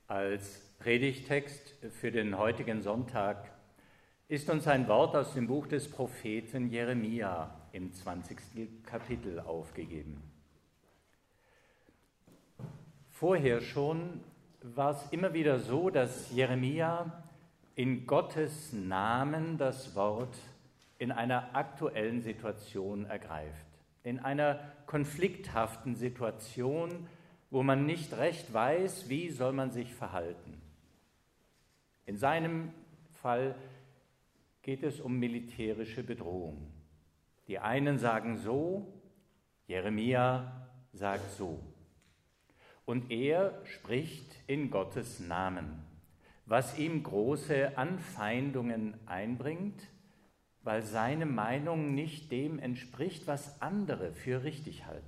Als Predigtext für den heutigen Sonntag ist uns ein Wort aus dem Buch des Propheten Jeremia im 20. Kapitel aufgegeben. Vorher schon war es immer wieder so, dass Jeremia in Gottes Namen das Wort in einer aktuellen Situation ergreift, in einer konflikthaften Situation, wo man nicht recht weiß, wie soll man sich verhalten. In seinem Fall geht es um militärische Bedrohung. Die einen sagen so, Jeremia sagt so. Und er spricht in Gottes Namen, was ihm große Anfeindungen einbringt, weil seine Meinung nicht dem entspricht, was andere für richtig halten.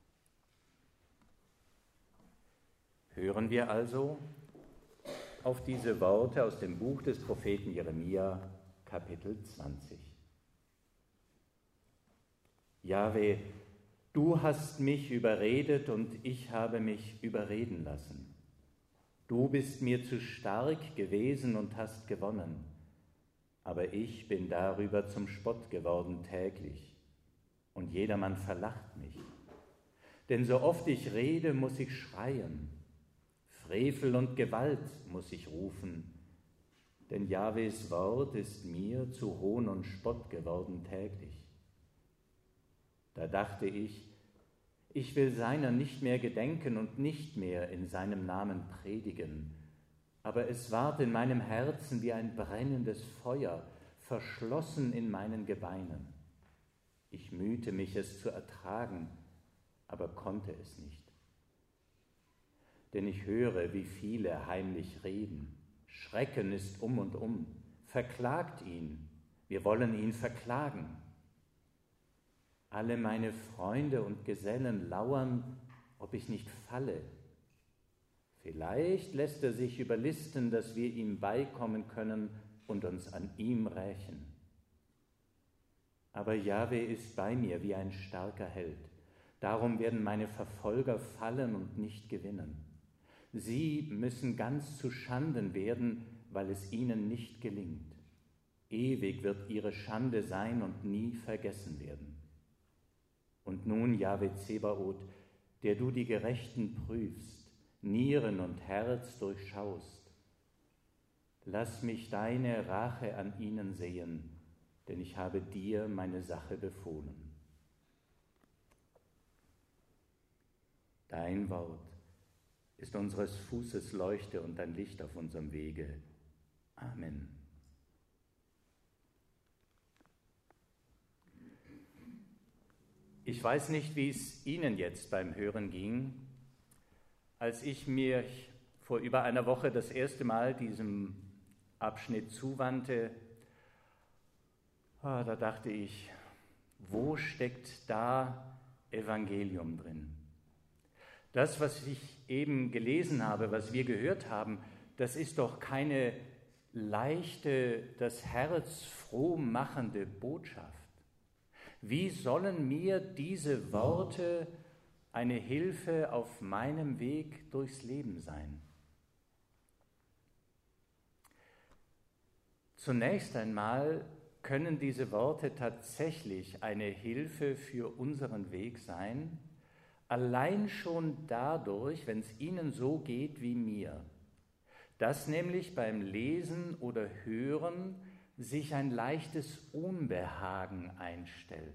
Hören wir also auf diese Worte aus dem Buch des Propheten Jeremia, Kapitel 20. Jahwe, du hast mich überredet und ich habe mich überreden lassen. Du bist mir zu stark gewesen und hast gewonnen, aber ich bin darüber zum Spott geworden täglich und jedermann verlacht mich. Denn so oft ich rede, muss ich schreien. Frevel und Gewalt muss ich rufen, denn Jahwes Wort ist mir zu Hohn und Spott geworden täglich. Da dachte ich will seiner nicht mehr gedenken und nicht mehr in seinem Namen predigen, aber es ward in meinem Herzen wie ein brennendes Feuer, verschlossen in meinen Gebeinen. Ich mühte mich, es zu ertragen, aber konnte es nicht. Denn ich höre, wie viele heimlich reden. Schrecken ist um und um. Verklagt ihn. Wir wollen ihn verklagen. Alle meine Freunde und Gesellen lauern, ob ich nicht falle. Vielleicht lässt er sich überlisten, dass wir ihm beikommen können und uns an ihm rächen. Aber Jahwe ist bei mir wie ein starker Held. Darum werden meine Verfolger fallen und nicht gewinnen. Sie müssen ganz zu Schanden werden, weil es ihnen nicht gelingt. Ewig wird ihre Schande sein und nie vergessen werden. Und nun, Jahwe Zebaoth, der du die Gerechten prüfst, Nieren und Herz durchschaust, lass mich deine Rache an ihnen sehen, denn ich habe dir meine Sache befohlen. Dein Wort ist unseres Fußes Leuchte und ein Licht auf unserem Wege. Amen. Ich weiß nicht, wie es Ihnen jetzt beim Hören ging, als ich mir vor über einer Woche das erste Mal diesem Abschnitt zuwandte. Da dachte ich, wo steckt da Evangelium drin? Das, was ich eben gelesen habe, was wir gehört haben, das ist doch keine leichte, das Herz froh machende Botschaft. Wie sollen mir diese Worte eine Hilfe auf meinem Weg durchs Leben sein? Zunächst einmal können diese Worte tatsächlich eine Hilfe für unseren Weg sein, allein schon dadurch, wenn es Ihnen so geht wie mir, dass nämlich beim Lesen oder Hören sich ein leichtes Unbehagen einstellt.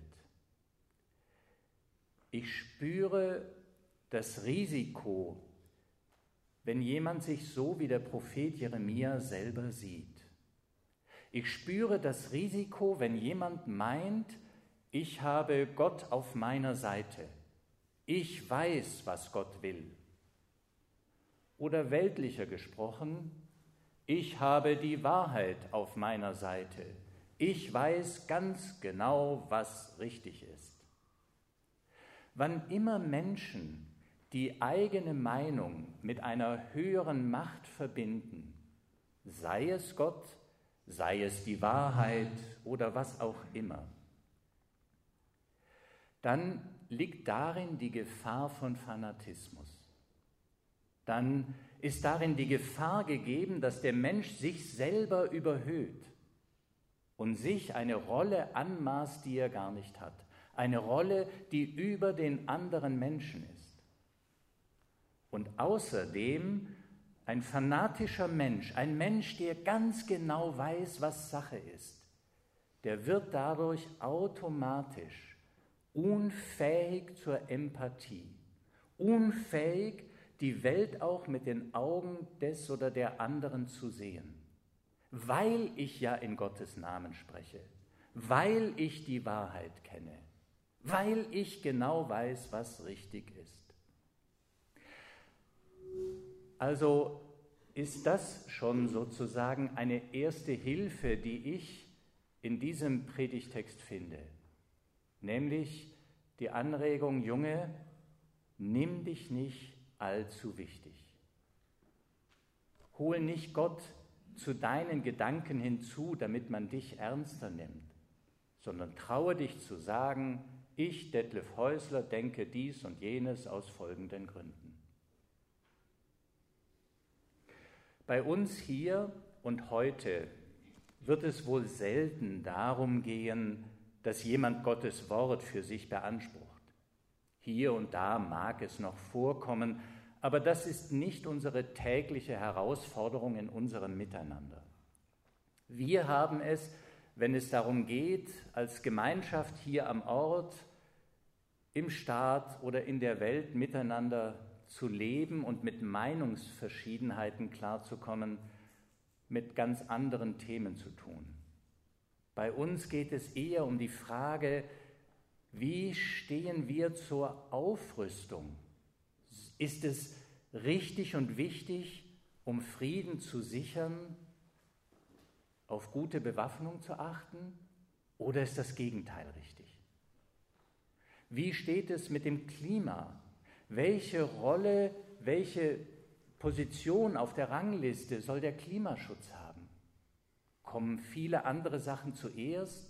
Ich spüre das Risiko, wenn jemand sich so wie der Prophet Jeremia selber sieht. Ich spüre das Risiko, wenn jemand meint, ich habe Gott auf meiner Seite. Ich weiß, was Gott will. Oder weltlicher gesprochen, ich habe die Wahrheit auf meiner Seite. Ich weiß ganz genau, was richtig ist. Wann immer Menschen die eigene Meinung mit einer höheren Macht verbinden, sei es Gott, sei es die Wahrheit oder was auch immer, dann liegt darin die Gefahr von Fanatismus. Dann ist darin die Gefahr gegeben, dass der Mensch sich selber überhöht und sich eine Rolle anmaßt, die er gar nicht hat. Eine Rolle, die über den anderen Menschen ist. Und außerdem ein fanatischer Mensch, ein Mensch, der ganz genau weiß, was Sache ist, der wird dadurch automatisch unfähig zur Empathie, unfähig, die Welt auch mit den Augen des oder der anderen zu sehen, weil ich ja in Gottes Namen spreche, weil ich die Wahrheit kenne, weil ich genau weiß, was richtig ist. Also ist das schon sozusagen eine erste Hilfe, die ich in diesem Predigtext finde, nämlich die Anregung, Junge, nimm dich nicht allzu wichtig. Hol nicht Gott zu deinen Gedanken hinzu, damit man dich ernster nimmt, sondern traue dich zu sagen, ich, Detlef Häusler, denke dies und jenes aus folgenden Gründen. Bei uns hier und heute wird es wohl selten darum gehen, dass jemand Gottes Wort für sich beansprucht. Hier und da mag es noch vorkommen, aber das ist nicht unsere tägliche Herausforderung in unserem Miteinander. Wir haben es, wenn es darum geht, als Gemeinschaft hier am Ort, im Staat oder in der Welt miteinander zu leben und mit Meinungsverschiedenheiten klarzukommen, mit ganz anderen Themen zu tun. Bei uns geht es eher um die Frage, wie stehen wir zur Aufrüstung? Ist es richtig und wichtig, um Frieden zu sichern, auf gute Bewaffnung zu achten, oder ist das Gegenteil richtig? Wie steht es mit dem Klima? Welche Rolle, welche Position auf der Rangliste soll der Klimaschutz haben? Kommen viele andere Sachen zuerst?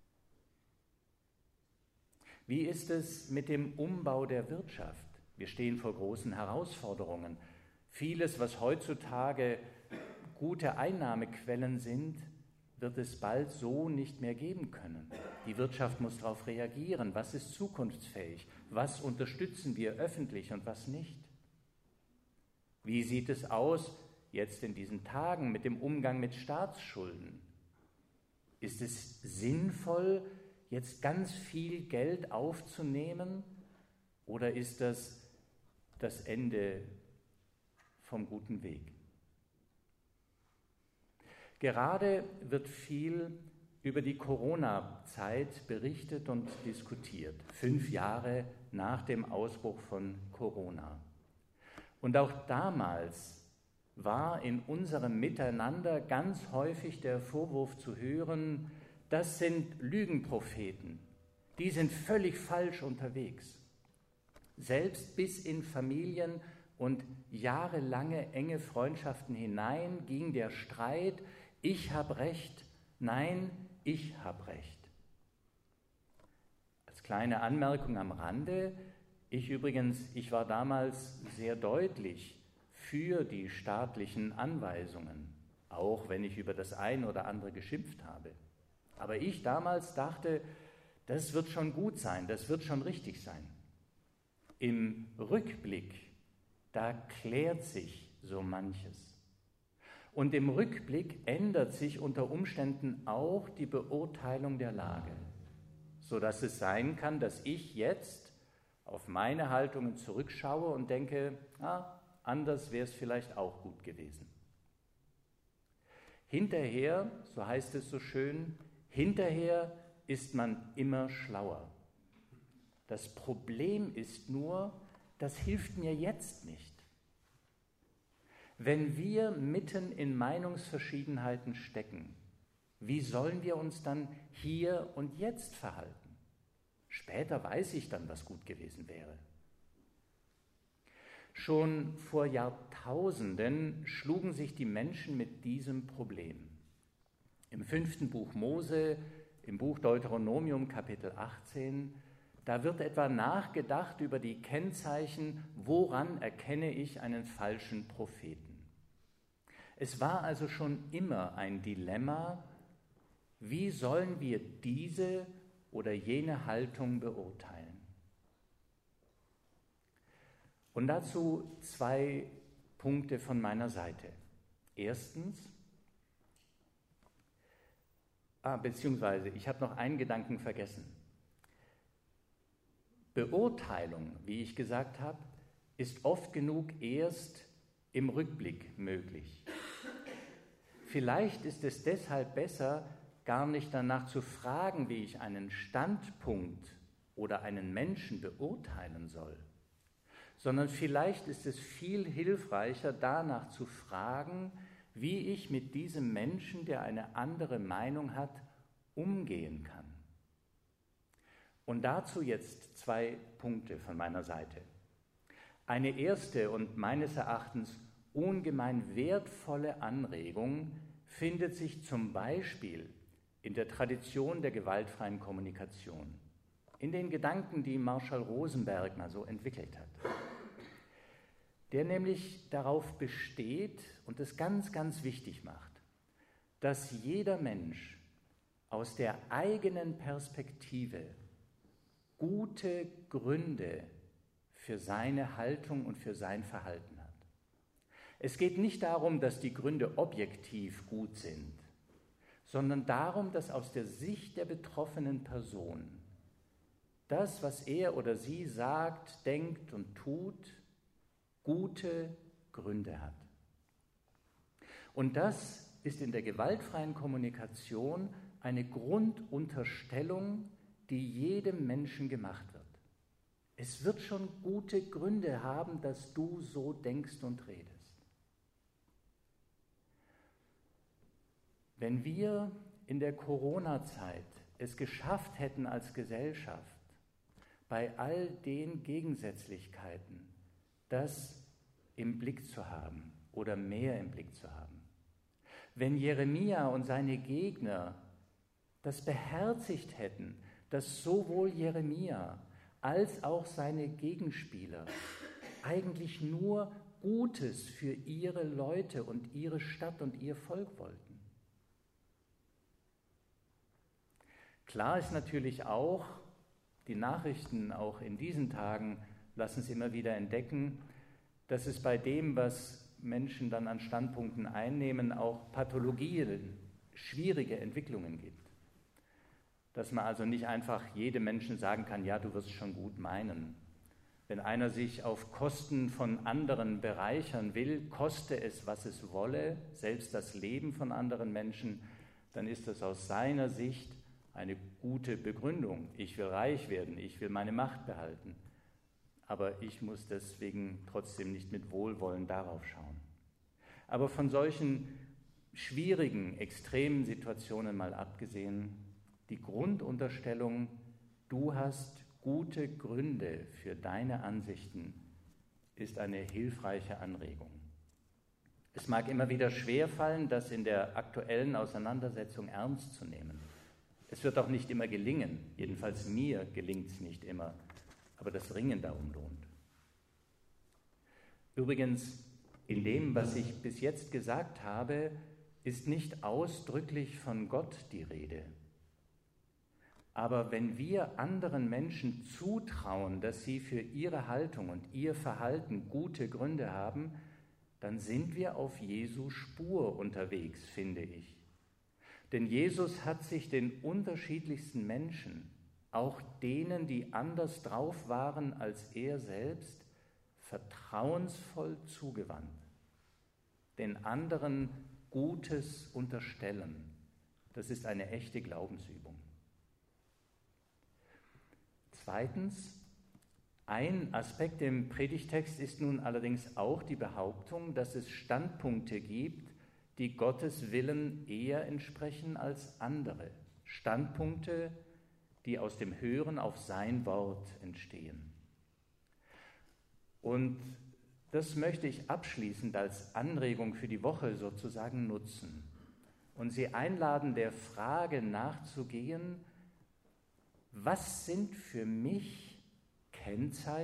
Wie ist es mit dem Umbau der Wirtschaft? Wir stehen vor großen Herausforderungen. Vieles, was heutzutage gute Einnahmequellen sind, wird es bald so nicht mehr geben können. Die Wirtschaft muss darauf reagieren. Was ist zukunftsfähig? Was unterstützen wir öffentlich und was nicht? Wie sieht es aus jetzt in diesen Tagen mit dem Umgang mit Staatsschulden? Ist es sinnvoll, jetzt ganz viel Geld aufzunehmen, oder ist das das Ende vom guten Weg? Gerade wird viel über die Corona-Zeit berichtet und diskutiert, 5 Jahre nach dem Ausbruch von Corona. Und auch damals war in unserem Miteinander ganz häufig der Vorwurf zu hören, das sind Lügenpropheten, die sind völlig falsch unterwegs. Selbst bis in Familien und jahrelange enge Freundschaften hinein ging der Streit, ich habe Recht, nein, ich habe Recht. Als kleine Anmerkung am Rande, ich war damals sehr deutlich für die staatlichen Anweisungen, auch wenn ich über das eine oder andere geschimpft habe. Aber ich damals dachte, das wird schon gut sein, das wird schon richtig sein. Im Rückblick, da klärt sich so manches. Und im Rückblick ändert sich unter Umständen auch die Beurteilung der Lage, sodass es sein kann, dass ich jetzt auf meine Haltungen zurückschaue und denke, anders wäre es vielleicht auch gut gewesen. Hinterher, so heißt es so schön, hinterher ist man immer schlauer. Das Problem ist nur, das hilft mir jetzt nicht. Wenn wir mitten in Meinungsverschiedenheiten stecken, wie sollen wir uns dann hier und jetzt verhalten? Später weiß ich dann, was gut gewesen wäre. Schon vor Jahrtausenden schlugen sich die Menschen mit diesem Problem. Im 5. Buch Mose, im Buch Deuteronomium Kapitel 18, da wird etwa nachgedacht über die Kennzeichen, woran erkenne ich einen falschen Propheten. Es war also schon immer ein Dilemma, wie sollen wir diese oder jene Haltung beurteilen? Und dazu 2 Punkte von meiner Seite. Erstens, beziehungsweise ich habe noch einen Gedanken vergessen. Beurteilung, wie ich gesagt habe, ist oft genug erst im Rückblick möglich. Vielleicht ist es deshalb besser, gar nicht danach zu fragen, wie ich einen Standpunkt oder einen Menschen beurteilen soll, sondern vielleicht ist es viel hilfreicher, danach zu fragen, wie ich mit diesem Menschen, der eine andere Meinung hat, umgehen kann. Und dazu jetzt 2 Punkte von meiner Seite. Eine erste und meines Erachtens ungemein wertvolle Anregung findet sich zum Beispiel in der Tradition der gewaltfreien Kommunikation, in den Gedanken, die Marshall Rosenberg mal so entwickelt hat, der nämlich darauf besteht und es ganz, ganz wichtig macht, dass jeder Mensch aus der eigenen Perspektive gute Gründe für seine Haltung und für sein Verhalten hat. Es geht nicht darum, dass die Gründe objektiv gut sind, sondern darum, dass aus der Sicht der betroffenen Person das, was er oder sie sagt, denkt und tut, gute Gründe hat. Und das ist in der gewaltfreien Kommunikation eine Grundunterstellung, die jedem Menschen gemacht wird. Es wird schon gute Gründe haben, dass du so denkst und redest. Wenn wir in der Corona-Zeit es geschafft hätten als Gesellschaft, bei all den Gegensätzlichkeiten das im Blick zu haben oder mehr im Blick zu haben, wenn Jeremia und seine Gegner das beherzigt hätten, dass sowohl Jeremia als auch seine Gegenspieler eigentlich nur Gutes für ihre Leute und ihre Stadt und ihr Volk wollten. Klar ist natürlich auch, die Nachrichten auch in diesen Tagen lassen es immer wieder entdecken, dass es bei dem, was Menschen dann an Standpunkten einnehmen, auch Pathologien, schwierige Entwicklungen gibt. Dass man also nicht einfach jedem Menschen sagen kann, ja, du wirst schon gut meinen. Wenn einer sich auf Kosten von anderen bereichern will, koste es, was es wolle, selbst das Leben von anderen Menschen, dann ist das aus seiner Sicht eine gute Begründung. Ich will reich werden, ich will meine Macht behalten. Aber ich muss deswegen trotzdem nicht mit Wohlwollen darauf schauen. Aber von solchen schwierigen, extremen Situationen mal abgesehen, die Grundunterstellung, du hast gute Gründe für deine Ansichten, ist eine hilfreiche Anregung. Es mag immer wieder schwerfallen, das in der aktuellen Auseinandersetzung ernst zu nehmen. Es wird auch nicht immer gelingen, jedenfalls mir gelingt es nicht immer, aber das Ringen darum lohnt. Übrigens, in dem, was ich bis jetzt gesagt habe, ist nicht ausdrücklich von Gott die Rede. Aber wenn wir anderen Menschen zutrauen, dass sie für ihre Haltung und ihr Verhalten gute Gründe haben, dann sind wir auf Jesu Spur unterwegs, finde ich. Denn Jesus hat sich den unterschiedlichsten Menschen, auch denen, die anders drauf waren als er selbst, vertrauensvoll zugewandt. Den anderen Gutes unterstellen, das ist eine echte Glaubensübung. Zweitens, ein Aspekt im Predigtext ist nun allerdings auch die Behauptung, dass es Standpunkte gibt, die Gottes Willen eher entsprechen als andere. Standpunkte, die aus dem Hören auf sein Wort entstehen. Und das möchte ich abschließend als Anregung für die Woche sozusagen nutzen und Sie einladen, der Frage nachzugehen, was sind für mich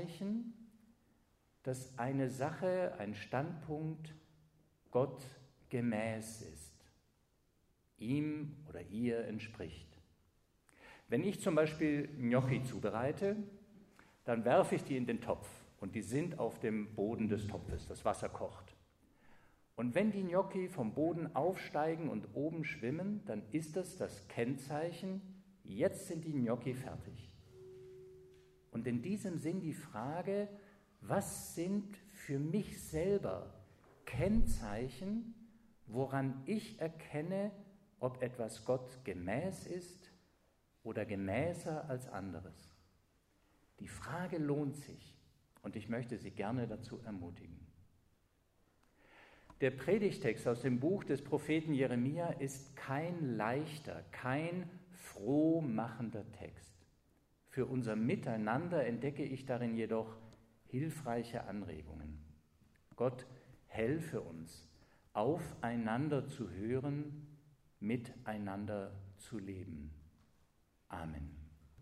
Kennzeichen, dass eine Sache, ein Standpunkt Gott gemäß ist, ihm oder ihr entspricht. Wenn ich zum Beispiel Gnocchi zubereite, dann werfe ich die in den Topf und die sind auf dem Boden des Topfes, das Wasser kocht. Und wenn die Gnocchi vom Boden aufsteigen und oben schwimmen, dann ist das Kennzeichen, jetzt sind die Gnocchi fertig. Und in diesem Sinn die Frage, was sind für mich selber Kennzeichen, woran ich erkenne, ob etwas Gott gemäß ist oder gemäßer als anderes? Die Frage lohnt sich und ich möchte Sie gerne dazu ermutigen. Der Predigtext aus dem Buch des Propheten Jeremia ist kein leichter, kein frohmachender Text. Für unser Miteinander entdecke ich darin jedoch hilfreiche Anregungen. Gott helfe uns, aufeinander zu hören, miteinander zu leben. Amen.